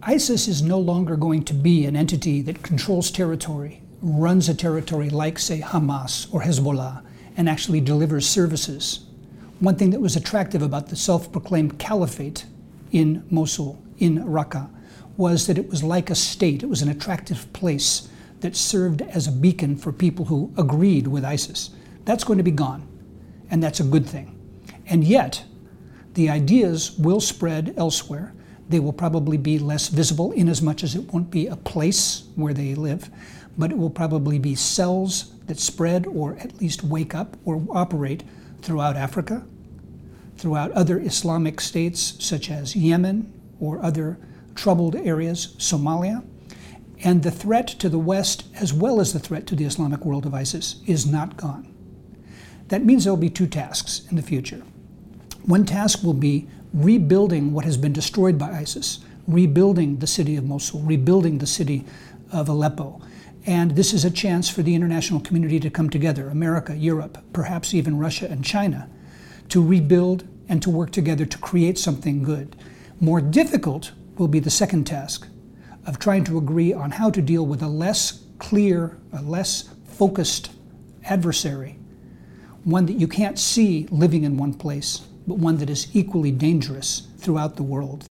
ISIS is no longer going to be an entity that controls territory, runs a territory like, say, Hamas or Hezbollah, and actually delivers services. One thing that was attractive about the self-proclaimed caliphate in Mosul, in Raqqa, was that it was like a state. It was an attractive place that served as a beacon for people who agreed with ISIS. That's going to be gone, and that's a good thing. And yet, the ideas will spread elsewhere. They will probably be less visible in as much as it won't be a place where they live, but it will probably be cells that spread or at least wake up or operate throughout Africa, throughout other Islamic states such as Yemen or other troubled areas, Somalia. And the threat to the West, as well as the threat to the Islamic world of ISIS, is not gone. That means there will be two tasks in the future. One task will be rebuilding what has been destroyed by ISIS, rebuilding the city of Mosul, rebuilding the city of Aleppo. And this is a chance for the international community to come together, America, Europe, perhaps even Russia and China, to rebuild and to work together to create something good. More difficult will be the second task of trying to agree on how to deal with a less clear, a less focused adversary, one that you can't see living in one place, but one that is equally dangerous throughout the world.